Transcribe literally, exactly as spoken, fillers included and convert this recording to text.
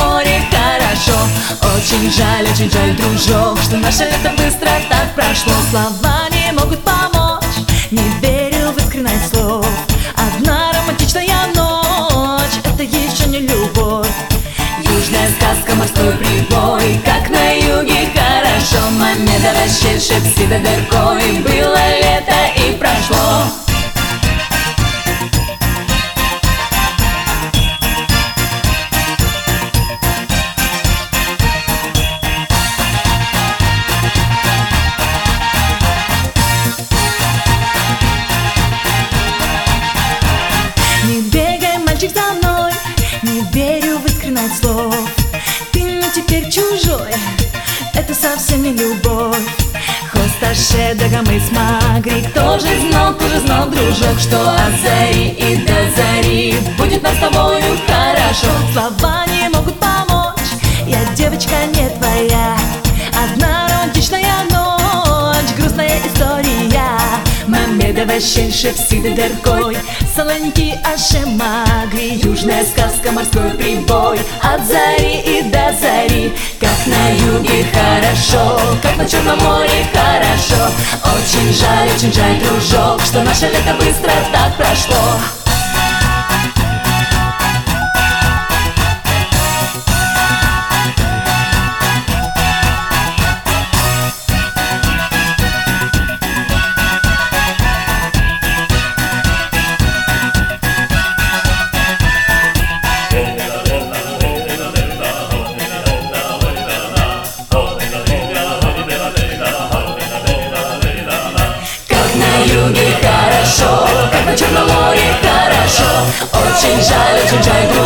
море хорошо. Очень жаль, очень жаль, дружок, что наше лето быстро так прошло. Слова не могут помочь, не верю в искренность слов. Одна романтичная ночь, это еще не любовь. Южная сказка, морской прибой, как на юге хорошо. Мамедова щель, Шепсида дыркой, было лето и прошло. Не бегай, мальчик, за мной, не верю в искренность слов. Ты мне теперь чужой, это совсем не любовь. Хосташе, Дагомыс, Магри, кто же знал, кто же знал, дружок, что от зари и до зари будет нам с тобою хорошо. Слова не могут помочь, я девочка не твоя. Одна романтичная ночь, грустная история. Мамедова щель, Шепсида дыркой, Салоники, Аше, Магри. Южная сказка, морской прибой, от зари и до зари. Как на юге хорошо, как на Черном море хорошо. Очень жаль, очень жаль, дружок, что наше лето быстро так прошло. Юге хорошо, как на Черном море хорошо. Очень жаль, очень жаль,